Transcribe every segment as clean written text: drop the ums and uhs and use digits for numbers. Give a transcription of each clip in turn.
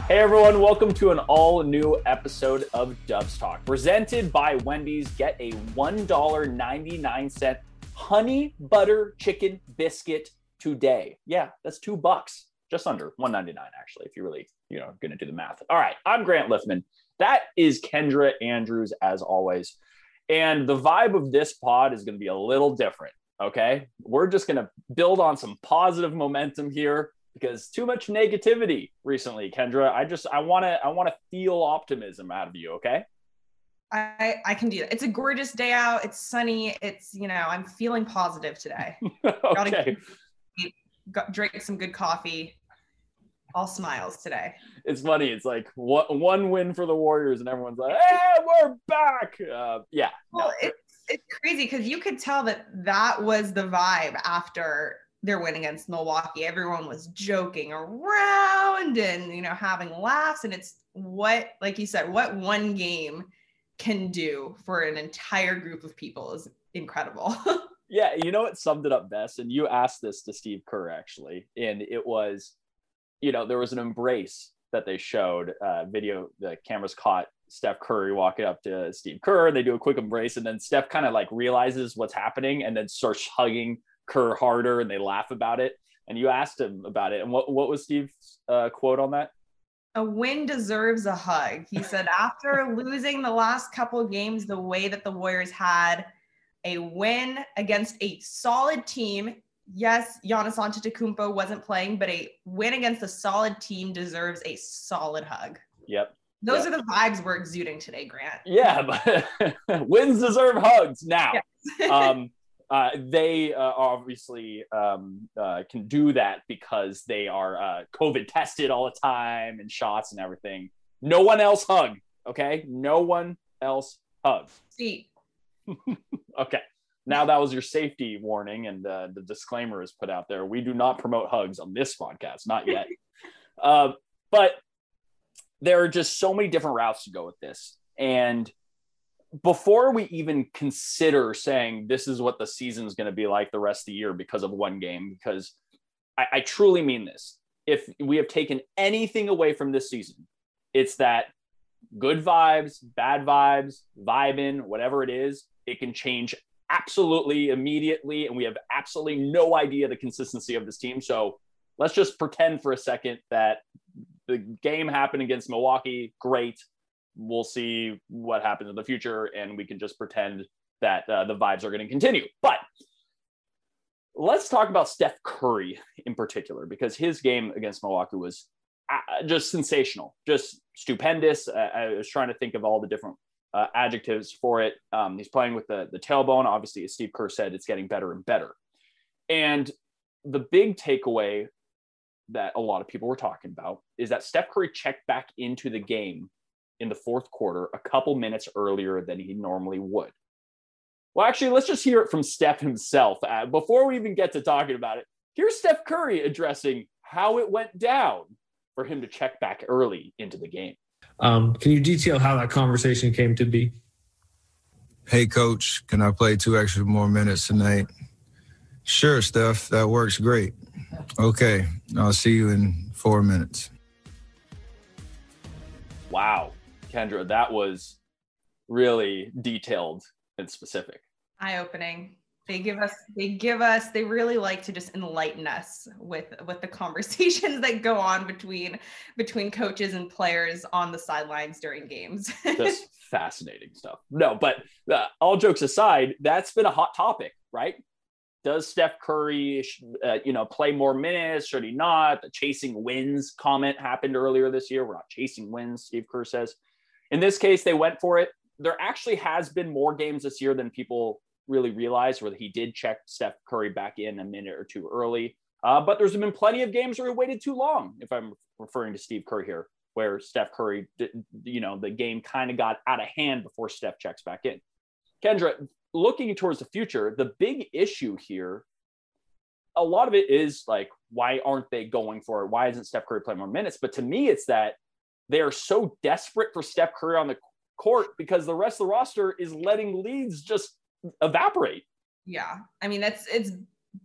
Hey everyone, welcome to an all-new episode of Dubs Talk, presented by Wendy's. Get a $1.99 honey butter chicken biscuit today. Yeah, that's $2, just under $1.99 actually, if you're really, going to do the math. All right, I'm Grant Liffman. That is Kendra Andrews, as always. And the vibe of this pod is going to be a little different, okay? We're just going to build on some positive momentum here, because too much negativity recently, Kendra. I want to feel optimism out of you, okay? I can do that. It's a gorgeous day out. It's sunny. It's, I'm feeling positive today. Okay. Drink some good coffee. All smiles today. It's funny. It's like one win for the Warriors and everyone's like, hey, we're back. Yeah. Well, it's crazy because you could tell that was the vibe after their win against Milwaukee. Everyone was joking around and, having laughs. And it's what, like you said, what one game can do for an entire group of people is incredible. Yeah. It summed it up best. And you asked this to Steve Kerr, actually. And it was, there was an embrace that they showed video. The cameras caught Steph Curry walking up to Steve Kerr. They do a quick embrace. And then Steph kind of like realizes what's happening and then starts hugging Kerr harder, and they laugh about it. And you asked him about it. And what was Steve's quote on that? A win deserves a hug. He said after losing the last couple of games, the way that the Warriors had a win against a solid team. Yes, Giannis Antetokounmpo wasn't playing, but a win against a solid team deserves a solid hug. Yep. Those are the vibes we're exuding today, Grant. Yeah, but wins deserve hugs now. Yes. They obviously can do that because they are COVID tested all the time and shots and everything. No one else hug, okay? No one else hug. See. Okay. Now that was your safety warning, and the disclaimer is put out there. We do not promote hugs on this podcast, not yet. But there are just so many different routes to go with this. And before we even consider saying this is what the season is going to be like the rest of the year because of one game, because I truly mean this. If we have taken anything away from this season, it's that good vibes, bad vibes, vibing, whatever it is, it can change absolutely immediately. And we have absolutely no idea the consistency of this team. So let's just pretend for a second that the game happened against Milwaukee. Great. We'll see what happens in the future, and we can just pretend that the vibes are going to continue. But let's talk about Steph Curry in particular, because his game against Milwaukee was just sensational, just stupendous. I was trying to think of all the different adjectives for it. He's playing with the tailbone. Obviously, as Steve Kerr said, it's getting better and better. And the big takeaway that a lot of people were talking about is that Steph Curry checked back into the game in the fourth quarter a couple minutes earlier than he normally would. Well, actually, let's just hear it from Steph himself. Before we even get to talking about it, here's Steph Curry addressing how it went down for him to check back early into the game. Can you detail how that conversation came to be? Hey, Coach, can I play 2 extra more minutes tonight? Sure, Steph, that works great. Okay, I'll see you in 4 minutes. Wow. Kendra, that was really detailed and specific. Eye-opening. They really like to just enlighten us with the conversations that go on between coaches and players on the sidelines during games. Just fascinating stuff. No, but all jokes aside, that's been a hot topic, right? Does Steph Curry, play more minutes? Should he not? The chasing wins comment happened earlier this year. We're not chasing wins, Steve Kerr says. In this case, they went for it. There actually has been more games this year than people really realized where he did check Steph Curry back in a minute or two early. But there's been plenty of games where he waited too long, if I'm referring to Steve Kerr here, where Steph Curry, the game kind of got out of hand before Steph checks back in. Kendra, looking towards the future, the big issue here, a lot of it is like, why aren't they going for it? Why isn't Steph Curry playing more minutes? But to me, it's that they are so desperate for Steph Curry on the court because the rest of the roster is letting leads just evaporate. Yeah. I mean, it's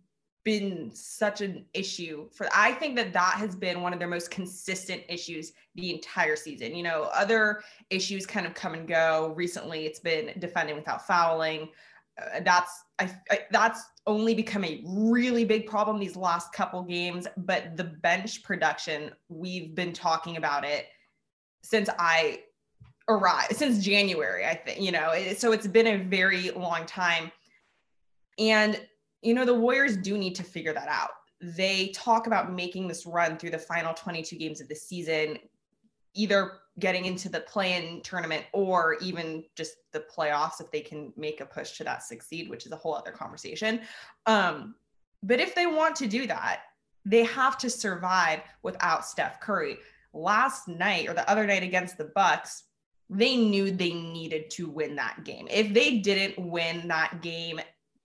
been such an issue I think that has been one of their most consistent issues the entire season. You know, other issues kind of come and go. Recently, it's been defending without fouling. That's only become a really big problem these last couple games. But the bench production, we've been talking about it since I arrived, since January, I think, you know, so it's been a very long time. And you know, the Warriors do need to figure that out. They talk about making this run through the final 22 games of the season, either getting into the play-in tournament or even just the playoffs if they can make a push to that 6th seed, which is a whole other conversation. But if they want to do that, they have to survive without Steph Curry. Last night or the other night against the Bucks, they knew they needed to win that game. If they didn't win that game,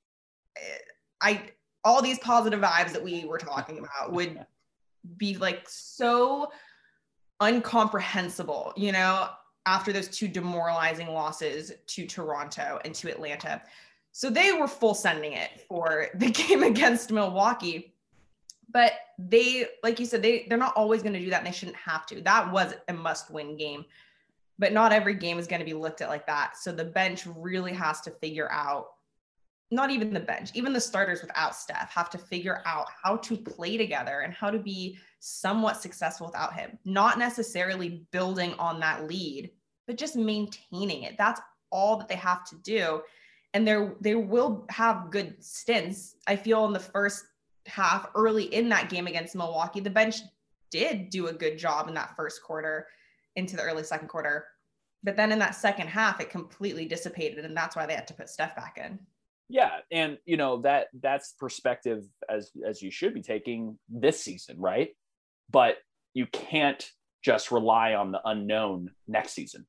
all these positive vibes that we were talking about would be like so incomprehensible, you know, after those 2 demoralizing losses to Toronto and to Atlanta. So they were full sending it for the game against Milwaukee. But they, like you said, they're not always going to do that, and they shouldn't have to. That was a must-win game. But not every game is going to be looked at like that. So the bench really has to figure out, not even the bench, even the starters without Steph have to figure out how to play together and how to be somewhat successful without him. Not necessarily building on that lead, but just maintaining it. That's all that they have to do. And they will have good stints. I feel in the first half, early in that game against Milwaukee, the bench did do a good job in that first quarter into the early second quarter. But then in that second half, it completely dissipated. And that's why they had to put Steph back in. Yeah, and you know that's perspective as you should be taking this season, right? But you can't just rely on the unknown next season,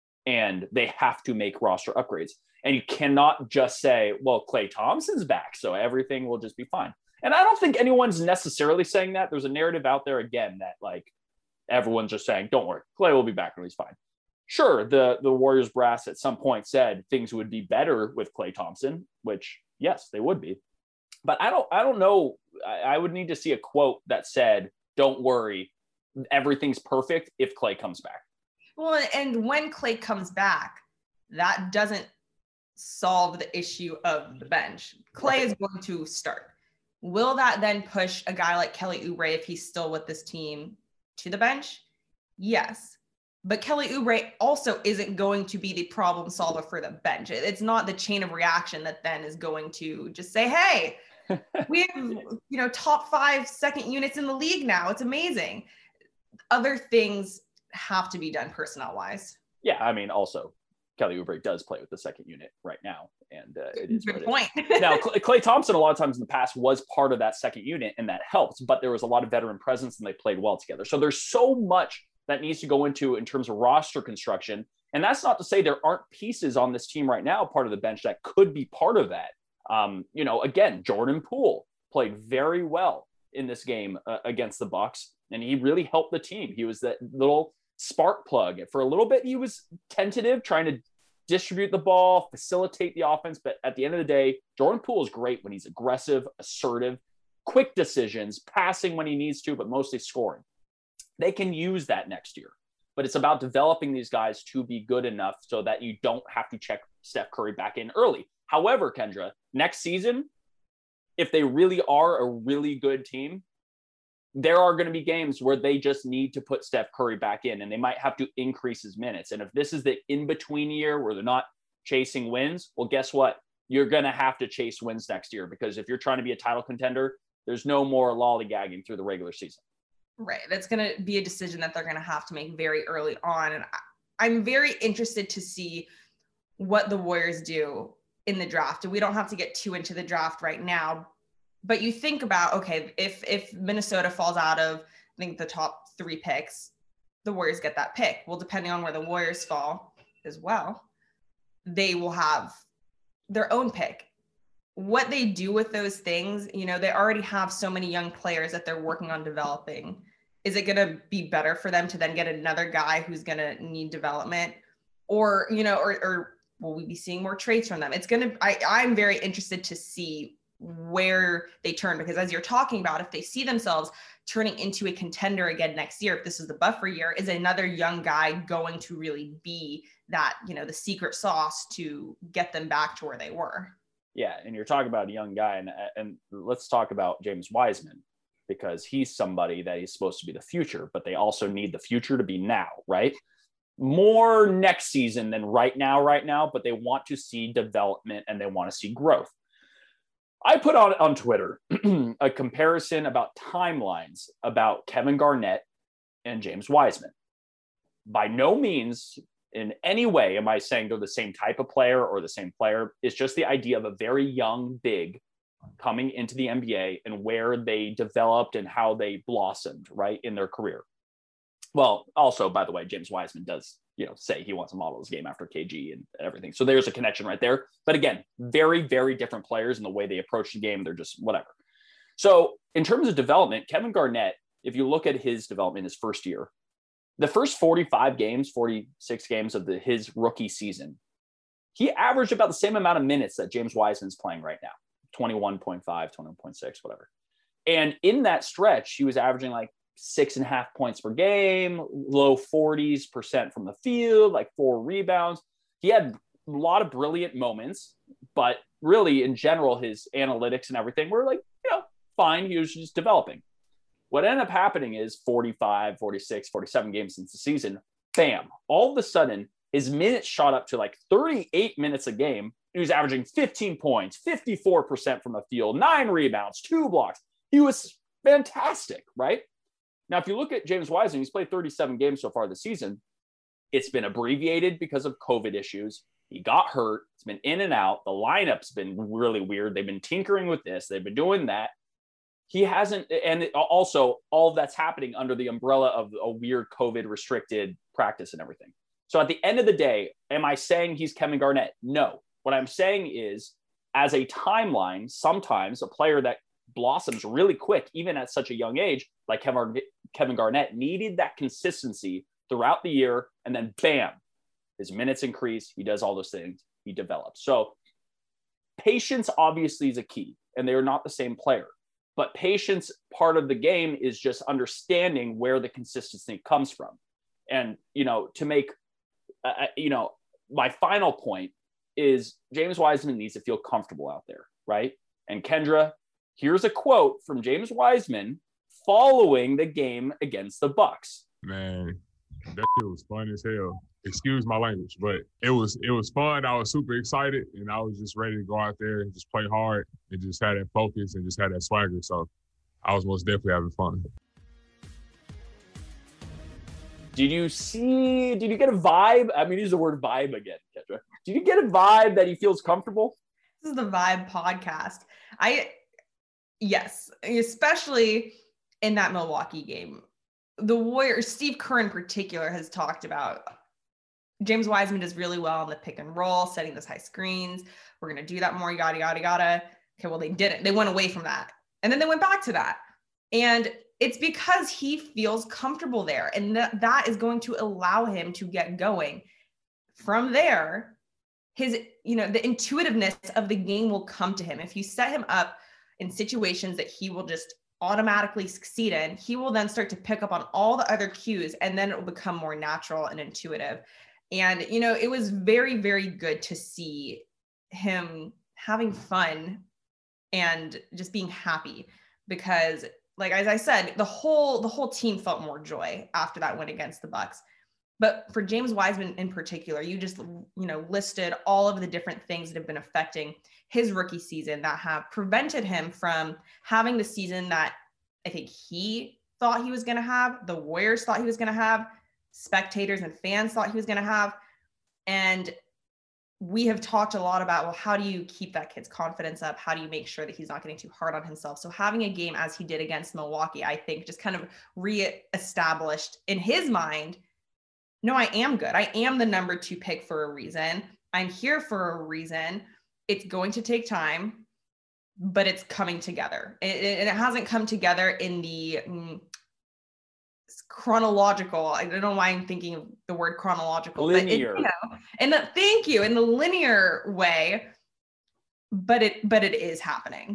and they have to make roster upgrades. And you cannot just say, "Well, Klay Thompson's back, so everything will just be fine." And I don't think anyone's necessarily saying that. There's a narrative out there again that like everyone's just saying, "Don't worry, Klay will be back and he's fine." Sure, the Warriors brass at some point said things would be better with Klay Thompson, which yes, they would be. But I don't know. I would need to see a quote that said, "Don't worry, everything's perfect if Klay comes back." Well, and when Klay comes back, that doesn't solve the issue of the bench. Klay is going to start. Will that then push a guy like Kelly Oubre, if he's still with this team, to the bench? Yes. But Kelly Oubre also isn't going to be the problem solver for the bench. It's not the chain of reaction that then is going to just say, "Hey, we have, top 5 second units in the league now. It's amazing." Other things have to be done personnel wise. Yeah. I mean, also Kelly Oubre does play with the second unit right now. And it is good point. Now, Klay Thompson, a lot of times in the past, was part of that second unit, and that helped. But there was a lot of veteran presence, and they played well together. So there's so much that needs to go into in terms of roster construction. And that's not to say there aren't pieces on this team right now, part of the bench, that could be part of that. Again, Jordan Poole played very well in this game against the Bucks, and he really helped the team. He was that little spark plug. For a little bit, he was tentative, trying to distribute the ball, facilitate the offense. But at the end of the day, Jordan Poole is great when he's aggressive, assertive, quick decisions, passing when he needs to, but mostly scoring. They can use that next year. But it's about developing these guys to be good enough so that you don't have to check Steph Curry back in early. However, Kendra, next season, if they really are a really good team, there are going to be games where they just need to put Steph Curry back in, and they might have to increase his minutes. And if this is the in-between year where they're not chasing wins, well, guess what? You're going to have to chase wins next year, because if you're trying to be a title contender, there's no more lollygagging through the regular season. Right. That's going to be a decision that they're going to have to make very early on. And I'm very interested to see what the Warriors do in the draft. And we don't have to get too into the draft right now, but you think about, okay, if Minnesota falls out of, I think, the top 3 picks, the Warriors get that pick. Well, depending on where the Warriors fall as well, they will have their own pick. What they do with those things, they already have so many young players that they're working on developing. Is it going to be better for them to then get another guy who's going to need development, or will we be seeing more trades from them? I'm very interested to see where they turn, because as you're talking about, if they see themselves turning into a contender again next year, if this is the buffer year, is another young guy going to really be that, the secret sauce to get them back to where they were? Yeah. And you're talking about a young guy, and let's talk about James Wiseman, because he's somebody that he's supposed to be the future, but they also need the future to be now, right? More next season than right now, but they want to see development and they want to see growth. I put on Twitter a comparison about timelines about Kevin Garnett and James Wiseman. By no means in any way am I saying they're the same type of player or the same player. It's just the idea of a very young big coming into the NBA and where they developed and how they blossomed, right, in their career. Well, also, by the way, James Wiseman does, say he wants to model his game after KG and everything. So there's a connection right there. But again, very, very different players in the way they approach the game. They're just whatever. So in terms of development, Kevin Garnett, if you look at his development his first year, the first 46 games of his rookie season, he averaged about the same amount of minutes that James Wiseman's playing right now, 21.5, 21.6, whatever. And in that stretch, he was averaging like 6.5 points per game, low 40% from the field, like 4 rebounds. He had a lot of brilliant moments, but really in general, his analytics and everything were like, fine. He was just developing. What ended up happening is 45, 46, 47 games since the season, bam, all of a sudden his minutes shot up to like 38 minutes a game. He was averaging 15 points, 54% from the field, 9 rebounds, 2 blocks. He was fantastic, right? Now, if you look at James Wiseman, he's played 37 games so far this season. It's been abbreviated because of COVID issues. He got hurt. It's been in and out. The lineup's been really weird. They've been tinkering with this. They've been doing that. He hasn't, and also all of that's happening under the umbrella of a weird COVID restricted practice and everything. So at the end of the day, am I saying he's Kevin Garnett? No. What I'm saying is, as a timeline, sometimes a player that blossoms really quick, even at such a young age, like Kevin Garnett, needed that consistency throughout the year. And then bam, his minutes increase. He does all those things. He develops. So patience obviously is a key, and they are not the same player. But patience, part of the game is just understanding where the consistency comes from. And, to make, my final point is James Wiseman needs to feel comfortable out there, right? And Kendra, here's a quote from James Wiseman following the game against the Bucks. Man, that shit was fun as hell. Excuse my language, but it was fun. I was super excited, and I was just ready to go out there and just play hard and just have that focus and just have that swagger. So I was most definitely having fun. Did you get a vibe? I'm going to use the word vibe again, Kendra. Did you get a vibe that he feels comfortable? This is the Vibe podcast. Yes, especially in that Milwaukee game. The Warriors, Steve Kerr in particular, has talked about James Wiseman does really well on the pick and roll, setting those high screens. We're going to do that more, yada, yada, yada. Okay, well, they didn't. They went away from that. And then they went back to that. And it's because he feels comfortable there. And that is going to allow him to get going. From there, the intuitiveness of the game will come to him. If you set him up in situations that he will just automatically succeed in, he will then start to pick up on all the other cues, and then it will become more natural and intuitive. And, it was very, very good to see him having fun and just being happy, because, like, as I said, the whole team felt more joy after that win against the Bucks. But for James Wiseman in particular, you just, listed all of the different things that have been affecting his rookie season that have prevented him from having the season that I think he thought he was going to have, the Warriors thought he was going to have, spectators and fans thought he was going to have. And we have talked a lot about, well, how do you keep that kid's confidence up? How do you make sure that he's not getting too hard on himself? So having a game as he did against Milwaukee, I think just kind of reestablished in his mind, no, I am good. I am the number 2 pick for a reason. I'm here for a reason. It's going to take time, but it's coming together. And it hasn't come together in the chronological. I don't know why I'm thinking of the word chronological. Linear. But in the linear way, but it is happening.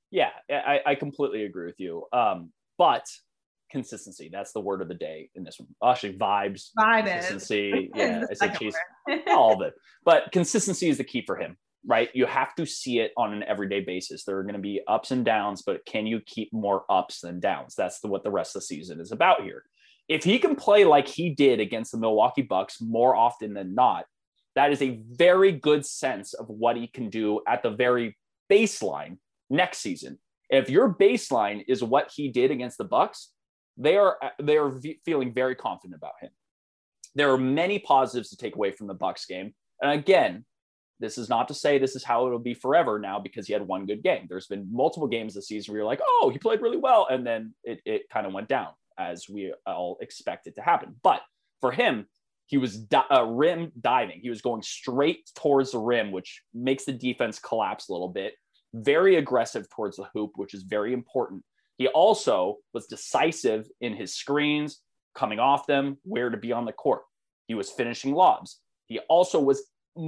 Yeah, I completely agree with you. But consistency, that's the word of the day in this one. Actually, vibes, consistency. Yeah, I said cheese, all of it. But consistency is the key for him, right? You have to see it on an everyday basis. There are going to be ups and downs, but can you keep more ups than downs? That's what the rest of the season is about here. If he can play like he did against the Milwaukee Bucks more often than not, that is a very good sense of what he can do at the very baseline next season. If your baseline is what he did against the Bucks, they are feeling very confident about him. There are many positives to take away from the Bucks game. And again, this is not to say this is how it'll be forever now because he had one good game. There's been multiple games this season where you're like, oh, he played really well. And then it kind of went down as we all expect it to happen. But for him, he was rim diving. He was going straight towards the rim, which makes the defense collapse a little bit. Very aggressive towards the hoop, which is very important. He also was decisive in his screens, coming off them, where to be on the court. He was finishing lobs. He also was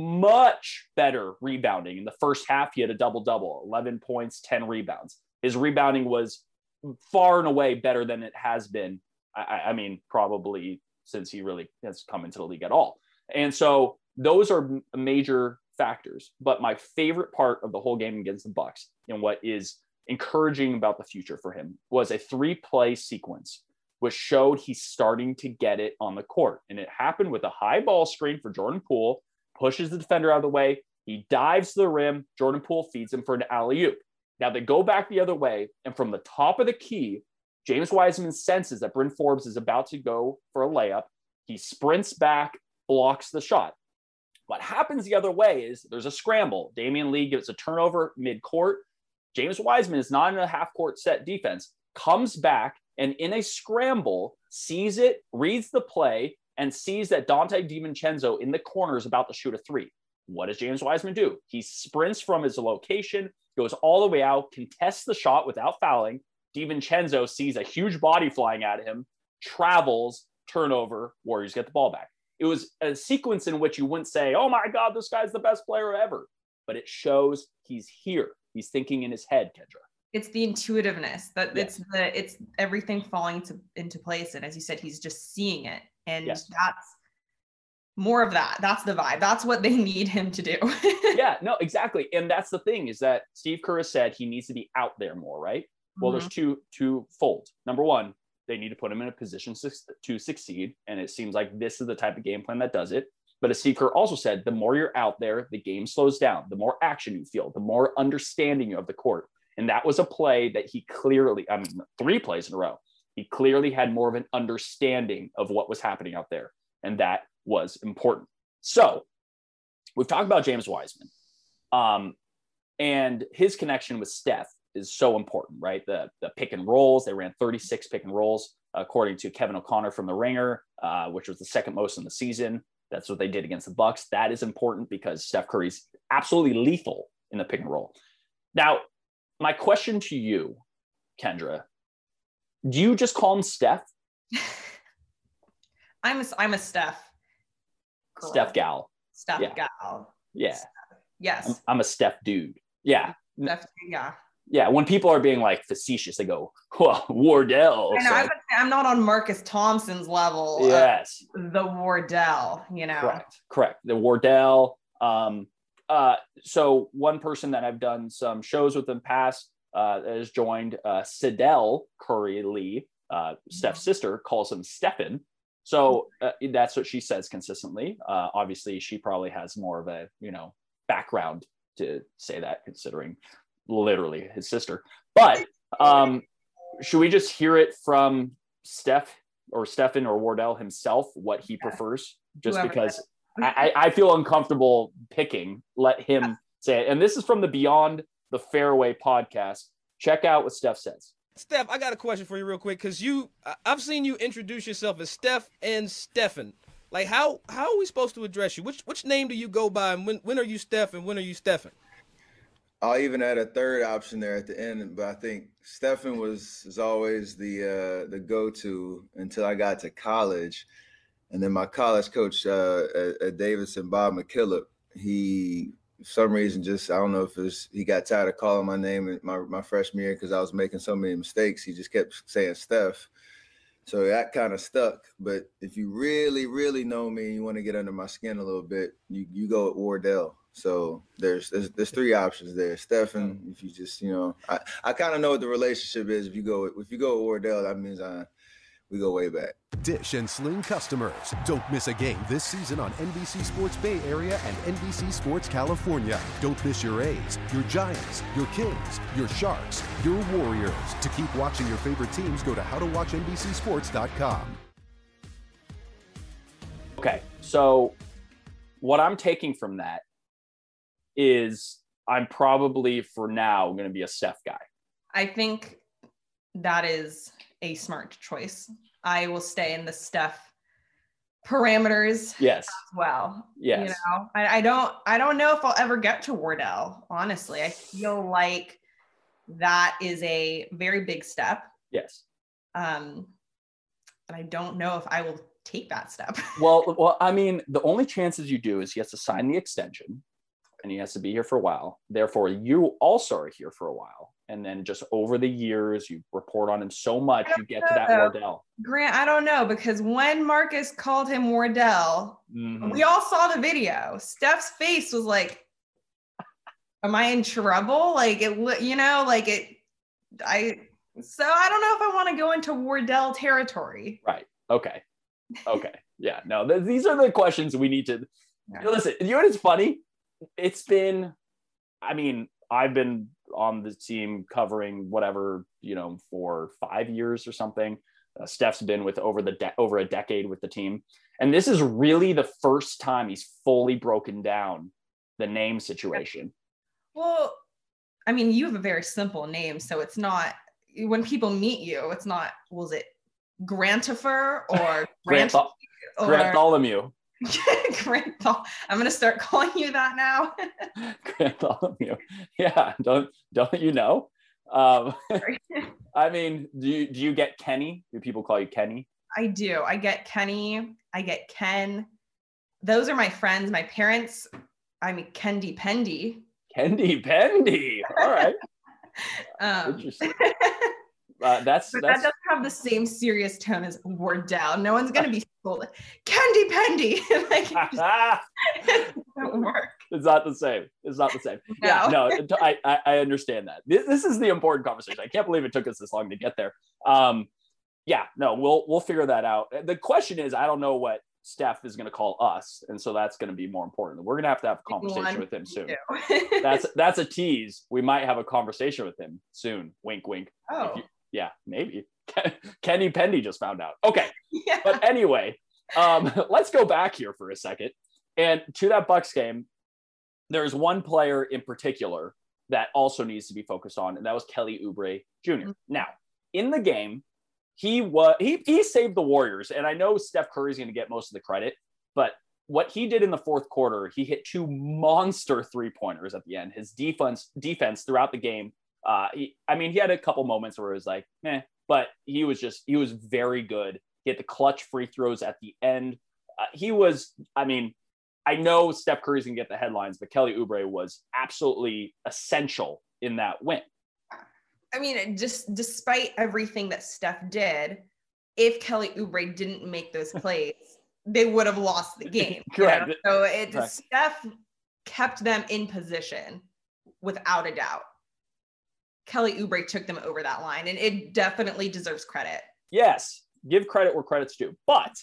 much better rebounding. In the first half, he had a double-double, 11 points, 10 rebounds. His rebounding was far and away better than it has been. I mean, probably since he really has come into the league at all. And so those are major factors. But my favorite part of the whole game against the Bucks and what is encouraging about the future for him was a 3-play sequence which showed he's starting to get it on the court. And it happened with a high ball screen for Jordan Poole, pushes the defender out of the way. He dives to the rim. Jordan Poole feeds him for an alley-oop. Now they go back the other way. And from the top of the key, James Wiseman senses that Bryn Forbes is about to go for a layup. He sprints back, blocks the shot. What happens the other way is there's a scramble. Damian Lee gives a turnover mid-court. James Wiseman is not in a half-court set defense, comes back, and in a scramble, sees it, reads the play, and sees that Dante DiVincenzo in the corner is about to shoot a 3. What does James Wiseman do? He sprints from his location, goes all the way out, contests the shot without fouling. DiVincenzo sees a huge body flying at him, travels, turnover, Warriors get the ball back. It was a sequence in which you wouldn't say, oh my God, this guy's the best player ever. But it shows he's here. He's thinking in his head, Kendra. It's the intuitiveness that Yes. it's everything falling into place. And as you said, he's just seeing it. And Yes. that's more of that. That's the vibe. That's what they need him to do. Yeah, no, exactly. And that's the thing is that Steve Kerr has said he needs to be out there more, right? Well, there's two folds. Number one, they need to put him in a position to succeed. And it seems like this is the type of game plan that does it. But as Steve Kerr also said, the more you're out there, the game slows down. The more action you feel, the more understanding of the court. And that was a play that he clearly, 3 plays in a row, he clearly had more of an understanding of what was happening out there. And that was important. So we've talked about James Wiseman. And his connection with Steph is so important, right? The pick and rolls, they ran 36 pick and rolls, according to Kevin O'Connor from The Ringer, which was the second most in the season. That's what they did against the Bucks. That is important because Steph Curry's absolutely lethal in the pick and roll. Now, my question to you, Kendra, do you just call him Steph? I'm a Steph girl. Steph gal. Steph Yeah. gal. Yeah. Yes. I'm a Steph dude. Yeah. Steph, yeah. Yeah. When people are being like facetious, they go, well, Wardell. I know, So, I'm not on Marcus Thompson's level. yes. The Wardell, you know. Correct. The Wardell. So one person that I've done some shows with in the past has joined Sidel Curry Lee, Steph's sister, calls him Stephen. So that's what she says consistently. Obviously, she probably has more of a, background to say that, considering literally his sister. But should we just hear it from Steph or Stephen or Wardell himself, what he prefers? Just Whoever because I feel uncomfortable picking, let him say it. And this is from the Beyond the Fairway podcast. Check out what Steph says. Steph, I got a question for you real quick, because I've seen you introduce yourself as Steph and Stephen. Like, how are we supposed to address you? Which name do you go by, and when are you Steph and when are you Stephen? I'll even add a third option there at the end, but I think Stephen was always the go-to until I got to college. And then my college coach at Davidson, Bob McKillop, he for some reason, just I don't know if he got tired of calling my name in my freshman year because I was making so many mistakes. He just kept saying Steph. So that kind of stuck. But if you really, really know me and you want to get under my skin a little bit, you go with Wardell. So there's 3 options there. Stephen, if you just, I kind of know what the relationship is. If you go with Wardell, that means we go way back. Dish and Sling customers, don't miss a game this season on NBC Sports Bay Area and NBC Sports California. Don't miss your A's, your Giants, your Kings, your Sharks, your Warriors. To keep watching your favorite teams, go to howtowatchnbcsports.com. Okay, so what I'm taking from that is I'm probably, for now, going to be a Steph guy. I think that is a smart choice. I will stay in the Steph parameters yes. as well. Yes. I don't know if I'll ever get to Wardell, honestly. I feel like that is a very big step. Yes. And I don't know if I will take that step. Well, I mean, the only chances you do is he has to sign the extension and he has to be here for a while. Therefore, you also are here for a while. And then just over the years, you report on him so much, you get to that Wardell. Grant, I don't know, because when Marcus called him Wardell, we all saw the video. Steph's face was like, am I in trouble? Like it, so I don't know if I want to go into Wardell territory. Right. Okay. Yeah, no, these are the questions we need to listen. You know what is funny? It's been, I mean, I've been on the team covering whatever, for 5 years or something. Steph's been with over a decade with the team. And this is really the first time he's fully broken down the name situation. Well, I mean, you have a very simple name. So it's not, when people meet you, it's not, was it Grantifer or Grantholomew? I'm gonna start calling you that now. Grantholomew. Yeah, don't you know? I mean, do you get Kenny? Do people call you Kenny? I do. I get Kenny. I get Ken. Those are my friends. My parents. I mean, Kendi Pendy. Kendi Pendy. All right. Interesting. That doesn't have the same serious tone as Wardell. No one's gonna be sold. Kendi Pendy. It doesn't work. It's not the same. No. Yeah, no. I understand that. This is the important conversation. I can't believe it took us this long to get there. Yeah, no, we'll figure that out. The question is, I don't know what Steph is going to call us, and so that's going to be more important. We're going to have a conversation with him soon. That's a tease. We might have a conversation with him soon. Wink, wink. Oh. Yeah, maybe. Kenny Pendy just found out. Okay. Yeah. But anyway, let's go back here for a second. And to that Bucks game, there's one player in particular that also needs to be focused on, and that was Kelly Oubre Jr. Mm-hmm. Now, in the game, he saved the Warriors. And I know Steph Curry's going to get most of the credit, but what he did in the fourth quarter, he hit 2 monster 3-pointers at the end. His defense throughout the game, he had a couple moments where it was like, meh, but he was very good. He hit the clutch free throws at the end. I know Steph Curry's gonna get the headlines, but Kelly Oubre was absolutely essential in that win. I mean, just despite everything that Steph did, if Kelly Oubre didn't make those plays, they would have lost the game. Correct. So Steph kept them in position without a doubt. Kelly Oubre took them over that line, and it definitely deserves credit. Yes, give credit where credit's due. But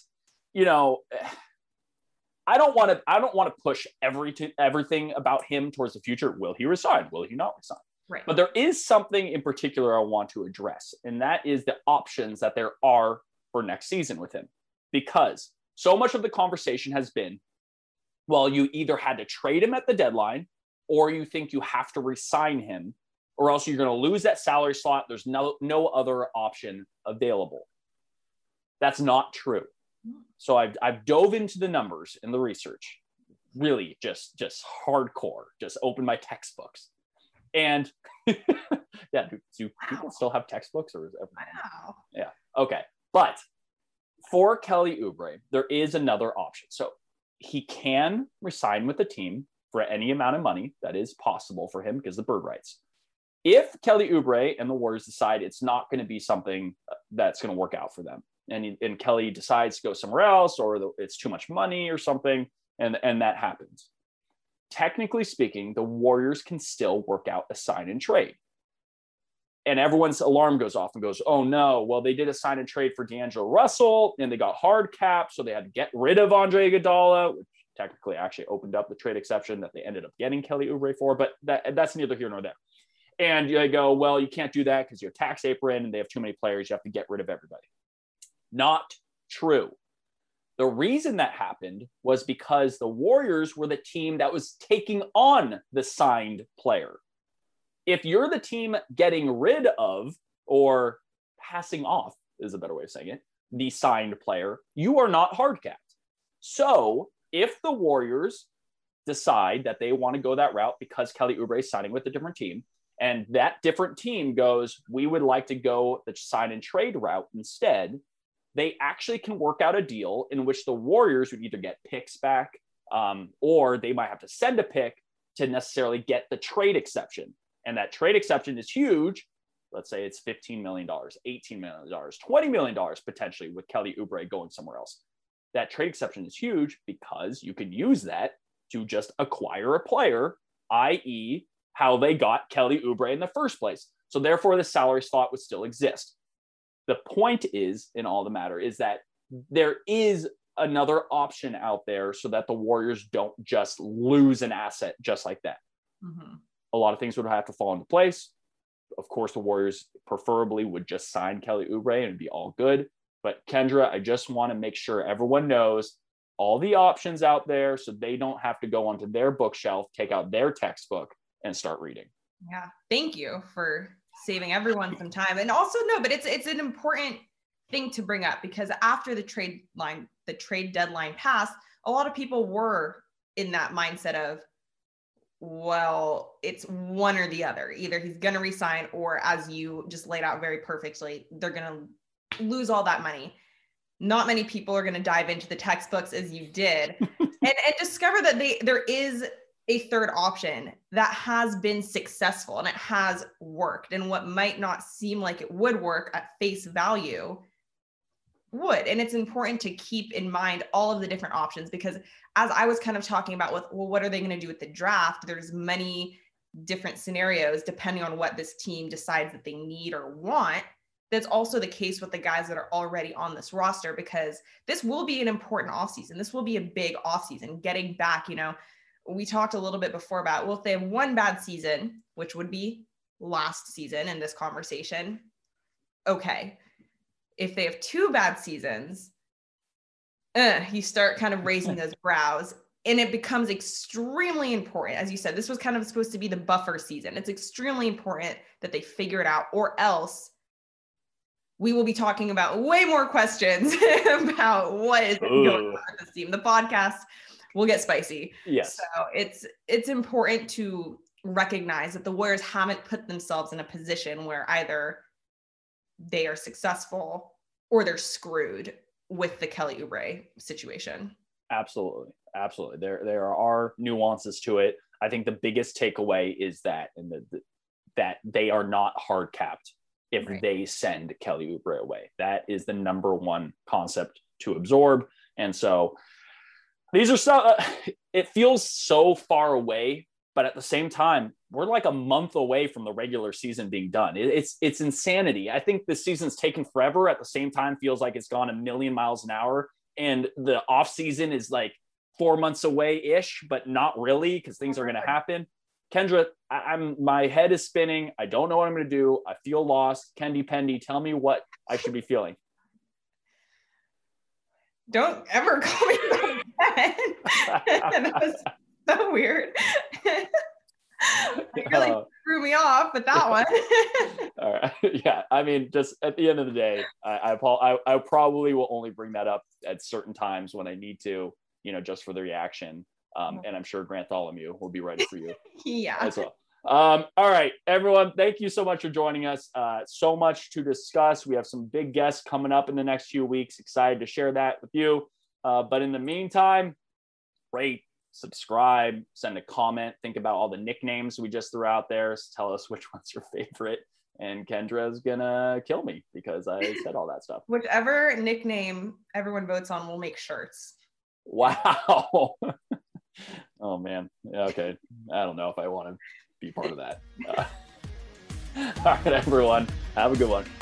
I don't want to push everything about him towards the future. Will he resign? Will he not resign? Right. But there is something in particular I want to address, and that is the options that there are for next season with him. Because so much of the conversation has been, well, you either had to trade him at the deadline, or you think you have to resign him, or else you're going to lose that salary slot. There's no other option available. That's not true. So I've dove into the numbers and the research, really just hardcore, just opened my textbooks. And yeah, do people still have textbooks, or is everyone? Wow. Yeah. Okay. But for Kelly Oubre, there is another option. So he can resign with the team for any amount of money that is possible for him because of the bird rights. If Kelly Oubre and the Warriors decide it's not going to be something that's going to work out for them, and Kelly decides to go somewhere else, or it's too much money or something, and that happens, technically speaking, the Warriors can still work out a sign and trade. And everyone's alarm goes off and goes, oh no, well, they did a sign and trade for D'Angelo Russell and they got hard cap, so they had to get rid of Andre Iguodala, which technically actually opened up the trade exception that they ended up getting Kelly Oubre for, but that's neither here nor there. And they go, well, you can't do that because you're tax apron and they have too many players. You have to get rid of everybody. Not true. The reason that happened was because the Warriors were the team that was taking on the signed player. If you're the team getting rid of, or passing off is a better way of saying it, the signed player, you are not hard capped. So if the Warriors decide that they want to go that route because Kelly Oubre is signing with a different team, and that different team goes, we would like to go the sign and trade route instead, they actually can work out a deal in which the Warriors would either get picks back, or they might have to send a pick to necessarily get the trade exception. And that trade exception is huge. Let's say it's $15 million, $18 million, $20 million potentially with Kelly Oubre going somewhere else. That trade exception is huge because you can use that to just acquire a player, i.e. how they got Kelly Oubre in the first place. So therefore the salary slot would still exist. The point is, in all the matter, is that there is another option out there so that the Warriors don't just lose an asset just like that. Mm-hmm. A lot of things would have to fall into place. Of course, the Warriors preferably would just sign Kelly Oubre and it'd be all good. But Kendra, I just want to make sure everyone knows all the options out there so they don't have to go onto their bookshelf, take out their textbook, and start reading. Yeah. Thank you for saving everyone some time. And also, no, but it's an important thing to bring up because after the trade deadline passed, a lot of people were in that mindset of, well, it's one or the other. Either he's going to resign, or as you just laid out very perfectly, they're going to lose all that money. Not many people are going to dive into the textbooks as you did and discover that there is a third option that has been successful and it has worked. And what might not seem like it would work at face value would. And it's important to keep in mind all of the different options, because as I was kind of talking about with, well, what are they going to do with the draft? There's many different scenarios depending on what this team decides that they need or want. That's also the case with the guys that are already on this roster, because this will be an important offseason. This will be a big offseason. Getting back, we talked a little bit before about, well, if they have one bad season, which would be last season in this conversation, okay. If they have two bad seasons, you start kind of raising those brows, and it becomes extremely important. As you said, this was kind of supposed to be the buffer season. It's extremely important that they figure it out, or else we will be talking about way more questions about what is going on with this team. The podcast will get spicy. Yes. So it's important to recognize that the Warriors haven't put themselves in a position where either they are successful or they're screwed with the Kelly Oubre situation. Absolutely. Absolutely. There are nuances to it. I think the biggest takeaway is that, that they are not hard capped if they send Kelly Oubre away. That is the number one concept to absorb. And so these are so, it feels so far away, but at the same time, we're like a month away from the regular season being done. It's insanity. I think the season's taken forever. At the same time, feels like it's gone a million miles an hour. And the off season is like 4 months away ish, but not really, because things are going to happen. Kendra, my head is spinning. I don't know what I'm going to do. I feel lost. Kendi Pendy, tell me what I should be feeling. Don't ever call me that. That was so weird. You really threw me off with that one. All right. Yeah. I mean, just at the end of the day, I probably will only bring that up at certain times when I need to, just for the reaction. And I'm sure Grant Tholomew will be ready for you. Yeah. As well. All right, everyone. Thank you so much for joining us. So much to discuss. We have some big guests coming up in the next few weeks. Excited to share that with you. But in the meantime, rate, subscribe, send a comment, think about all the nicknames we just threw out there. Tell us which one's your favorite. And Kendra's gonna kill me because I said all that stuff. Whichever nickname everyone votes on, we'll make shirts. Wow. Oh man. Yeah, okay. I don't know if I want to be part of that. All right, everyone. Have a good one.